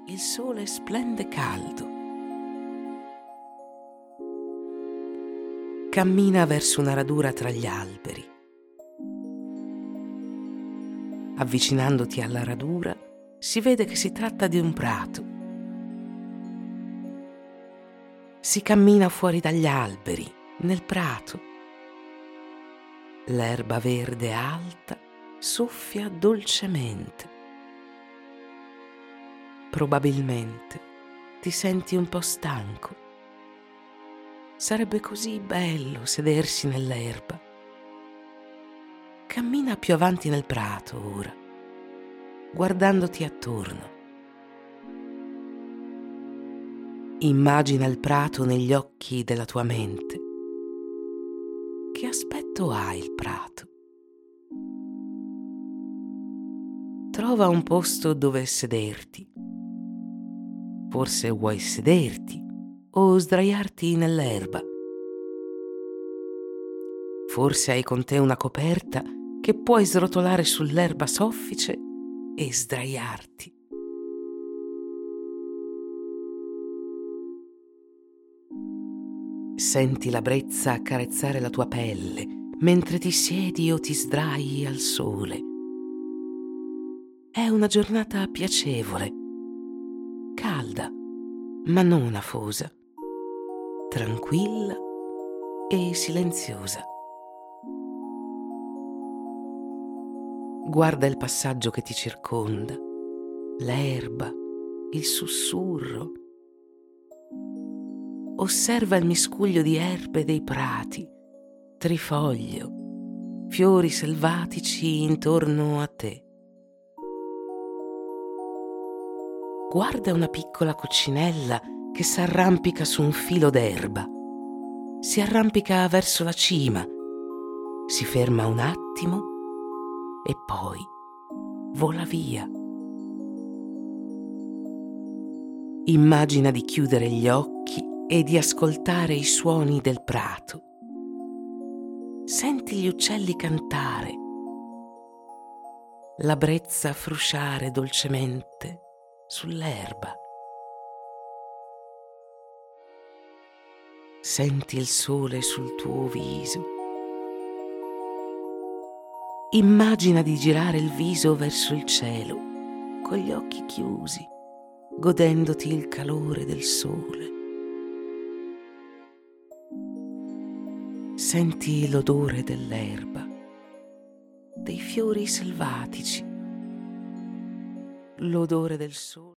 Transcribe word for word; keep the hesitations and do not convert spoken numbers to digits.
il sole splende caldo. Cammina verso una radura tra gli alberi. Avvicinandoti alla radura, si vede che si tratta di un prato. Si cammina fuori dagli alberi, nel prato. L'erba verde alta soffia dolcemente. Probabilmente ti senti un po' stanco. Sarebbe così bello sedersi nell'erba. Cammina più avanti nel prato ora, guardandoti attorno. Immagina il prato negli occhi della tua mente. Che aspetto ha il prato? Trova un posto dove sederti. Forse vuoi sederti o sdraiarti nell'erba. Forse hai con te una coperta che puoi srotolare sull'erba soffice e sdraiarti. Senti la brezza accarezzare la tua pelle mentre ti siedi o ti sdrai al sole. È una giornata piacevole, calda, ma non afosa, tranquilla e silenziosa. Guarda il passaggio che ti circonda, l'erba, il sussurro. Osserva il miscuglio di erbe dei prati, trifoglio, fiori selvatici intorno a te. Guarda una piccola coccinella che s'arrampica su un filo d'erba. Si arrampica verso la cima, si ferma un attimo e poi vola via. Immagina di chiudere gli occhi e di ascoltare i suoni del prato. Senti gli uccelli cantare, la brezza frusciare dolcemente sull'erba. Senti il sole sul tuo viso. Immagina di girare il viso verso il cielo, con gli occhi chiusi, godendoti il calore del sole. Senti l'odore dell'erba, dei fiori selvatici, l'odore del sole.